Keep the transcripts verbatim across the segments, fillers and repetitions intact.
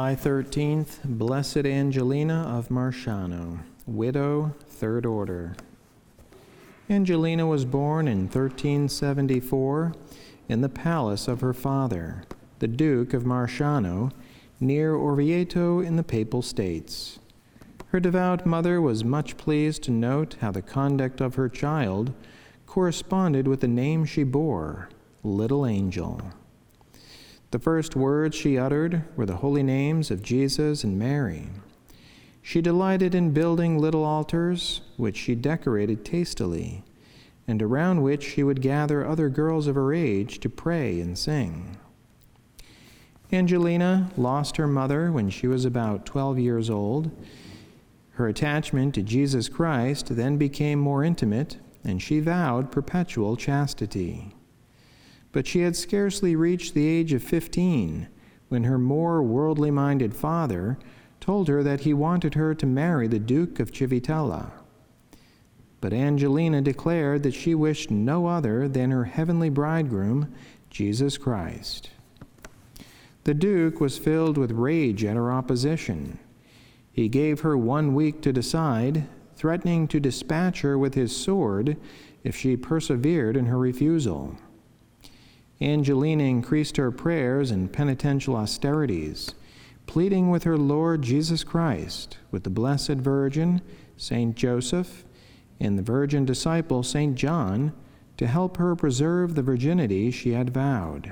July thirteenth, Blessed Angelina of Marciano, widow, third order. Angelina was born in thirteen seventy-four in the palace of her father, the Duke of Marciano, near Orvieto in the Papal States. Her devout mother was much pleased to note how the conduct of her child corresponded with the name she bore, Little Angel. The first words she uttered were the holy names of Jesus and Mary. She delighted in building little altars, which she decorated tastily, and around which she would gather other girls of her age to pray and sing. Angelina lost her mother when she was about twelve years old. Her attachment to Jesus Christ then became more intimate, and she vowed perpetual chastity. But she had scarcely reached the age of fifteen when her more worldly-minded father told her that he wanted her to marry the Duke of Civitella. But Angelina declared that she wished no other than her heavenly bridegroom, Jesus Christ. The Duke was filled with rage at her opposition. He gave her one week to decide, threatening to dispatch her with his sword if she persevered in her refusal. Angelina increased her prayers and penitential austerities, pleading with her Lord Jesus Christ, with the Blessed Virgin, Saint Joseph, and the virgin disciple Saint John to help her preserve the virginity she had vowed.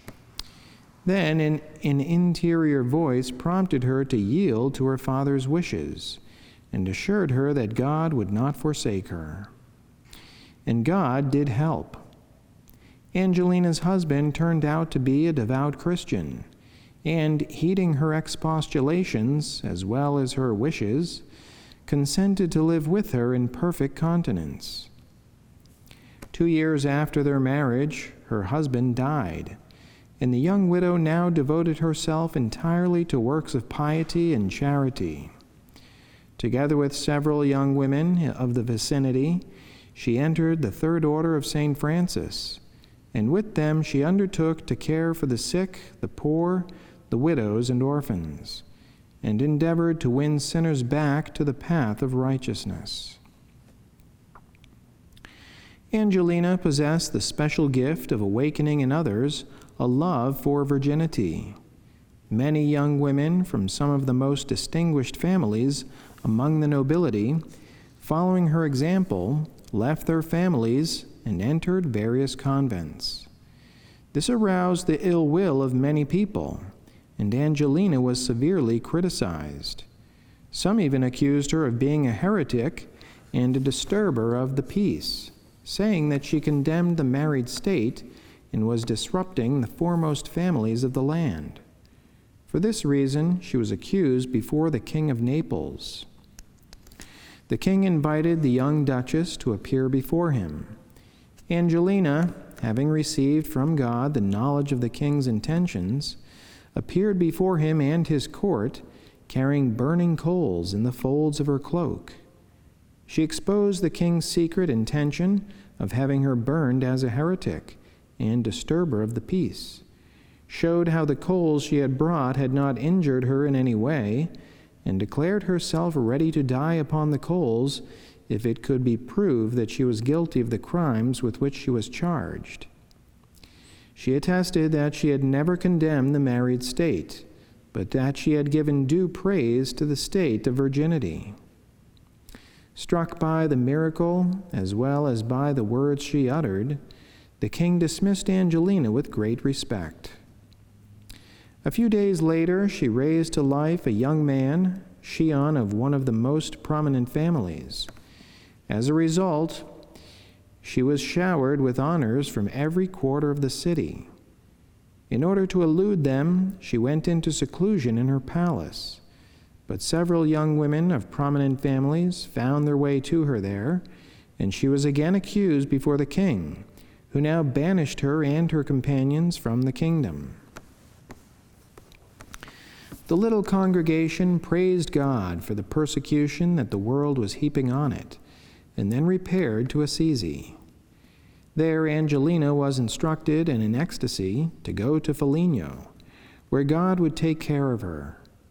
Then an, an interior voice prompted her to yield to her father's wishes and assured her that God would not forsake her. And God did help. Angelina's husband turned out to be a devout Christian, and, heeding her expostulations as well as her wishes, consented to live with her in perfect continence. Two years after their marriage, her husband died, and the young widow now devoted herself entirely to works of piety and charity. Together with several young women of the vicinity, she entered the Third Order of Saint Francis, and with them she undertook to care for the sick, the poor, the widows, and orphans, and endeavored to win sinners back to the path of righteousness. Angelina possessed the special gift of awakening in others a love for virginity. Many young women from some of the most distinguished families among the nobility, following her example, left their families and entered various convents. This aroused the ill will of many people, and Angelina was severely criticized. Some even accused her of being a heretic and a disturber of the peace, saying that she condemned the married state and was disrupting the foremost families of the land. For this reason, she was accused before the King of Naples. The king invited the young duchess to appear before him. Angelina, having received from God the knowledge of the king's intentions, appeared before him and his court, carrying burning coals in the folds of her cloak. She exposed the king's secret intention of having her burned as a heretic and disturber of the peace, showed how the coals she had brought had not injured her in any way, and declared herself ready to die upon the coals if it could be proved that she was guilty of the crimes with which she was charged. She attested that she had never condemned the married state, but that she had given due praise to the state of virginity. Struck by the miracle, as well as by the words she uttered, the king dismissed Angelina with great respect. A few days later, she raised to life a young man, scion of one of the most prominent families. As a result, she was showered with honors from every quarter of the city. In order to elude them, she went into seclusion in her palace. But several young women of prominent families found their way to her there, and she was again accused before the king, who now banished her and her companions from the kingdom. The little congregation praised God for the persecution that the world was heaping on it, and then repaired to Assisi. There Angelina was instructed in an ecstasy to go to Foligno, where God would take care of her,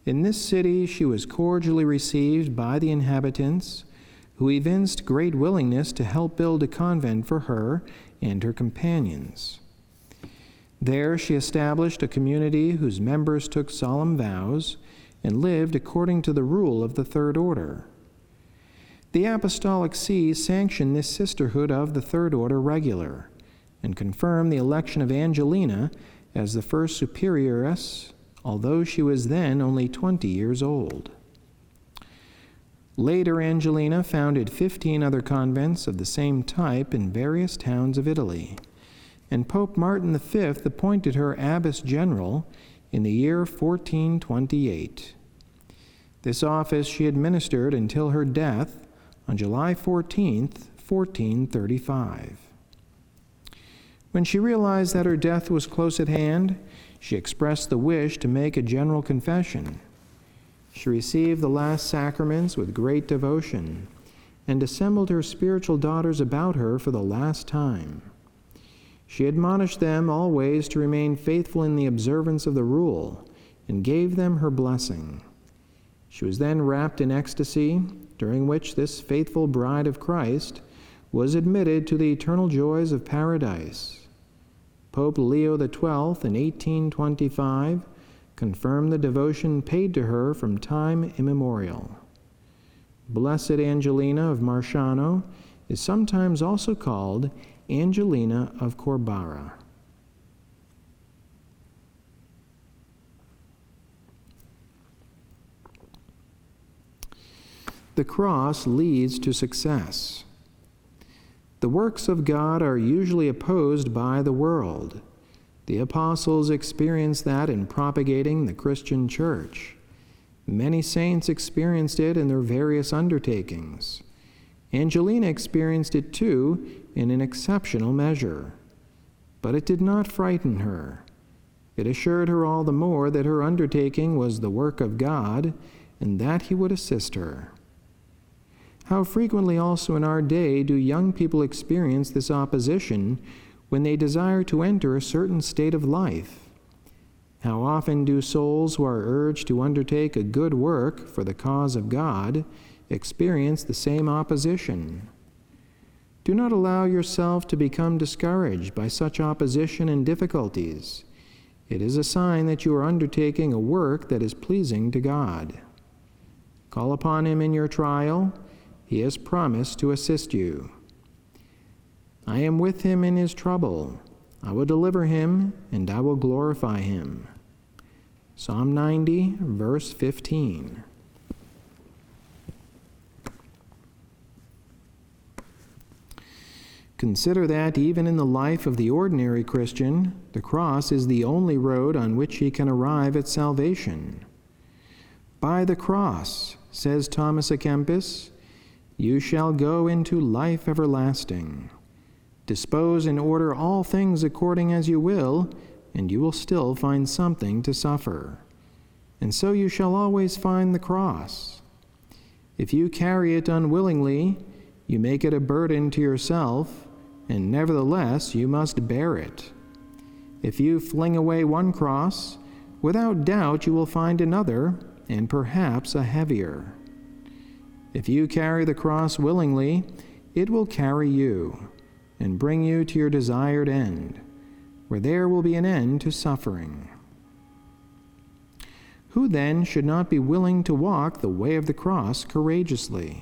In this city she was cordially received by the inhabitants, who evinced great willingness to help build a convent for her and her companions. There she established a community whose members took solemn vows and lived according to the rule of the Third Order. The Apostolic See sanctioned this sisterhood of the Third Order regular and confirmed the election of Angelina as the first superioress, although she was then only twenty years old. Later, Angelina founded fifteen other convents of the same type in various towns of Italy, and Pope Martin the Fifth appointed her abbess general in the year fourteen twenty-eight. This office she administered until her death on July fourteenth, fourteen thirty-five. When she realized that her death was close at hand, she expressed the wish to make a general confession. She received the last sacraments with great devotion and assembled her spiritual daughters about her for the last time. She admonished them always to remain faithful in the observance of the rule and gave them her blessing. She was then wrapped in ecstasy, during which this faithful bride of Christ was admitted to the eternal joys of paradise. Pope Leo the Twelfth in eighteen twenty-five confirmed the devotion paid to her from time immemorial. Blessed Angelina of Marciano is sometimes also called Angelina of Corbara. The cross leads to success. The works of God are usually opposed by the world. The apostles experienced that in propagating the Christian church. Many saints experienced it in their various undertakings. Angelina experienced it too in an exceptional measure. But it did not frighten her. It assured her all the more that her undertaking was the work of God and that He would assist her. How frequently also in our day do young people experience this opposition when they desire to enter a certain state of life? How often do souls who are urged to undertake a good work for the cause of God experience the same opposition? Do not allow yourself to become discouraged by such opposition and difficulties. It is a sign that you are undertaking a work that is pleasing to God. Call upon Him in your trial. He has promised to assist you. I am with him in his trouble. I will deliver him, and I will glorify him. Psalm ninety, verse fifteen. Consider that even in the life of the ordinary Christian, the cross is the only road on which he can arrive at salvation. By the cross, says Thomas à Kempis, you shall go into life everlasting. Dispose and order all things according as you will, and you will still find something to suffer. And so you shall always find the cross. If you carry it unwillingly, you make it a burden to yourself, and nevertheless you must bear it. If you fling away one cross, without doubt you will find another, and perhaps a heavier. If you carry the cross willingly, it will carry you and bring you to your desired end, where there will be an end to suffering. Who then should not be willing to walk the way of the cross courageously?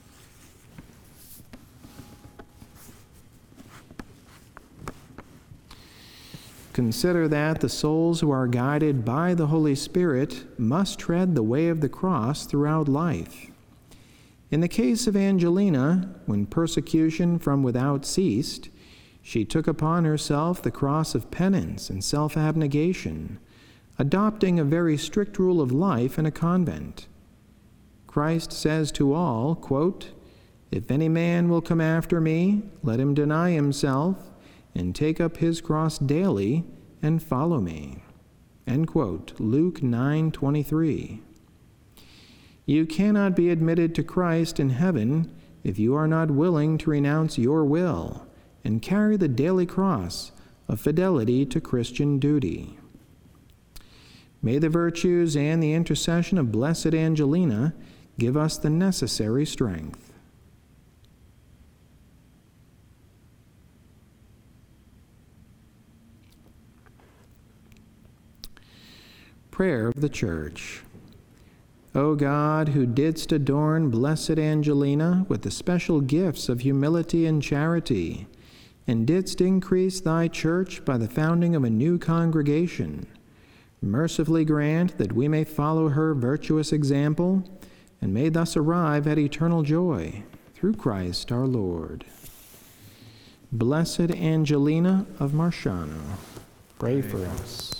Consider that the souls who are guided by the Holy Spirit must tread the way of the cross throughout life. In the case of Angelina, when persecution from without ceased, she took upon herself the cross of penance and self-abnegation, adopting a very strict rule of life in a convent. Christ says to all, quote, "If any man will come after me, let him deny himself and take up his cross daily and follow me." End quote. Luke nine twenty-three. You cannot be admitted to Christ in heaven if you are not willing to renounce your will and carry the daily cross of fidelity to Christian duty. May the virtues and the intercession of Blessed Angelina give us the necessary strength. Prayer of the Church. O God, who didst adorn Blessed Angelina with the special gifts of humility and charity, and didst increase thy Church by the founding of a new congregation, mercifully grant that we may follow her virtuous example, and may thus arrive at eternal joy, through Christ our Lord. Blessed Angelina of Marciano, pray for us.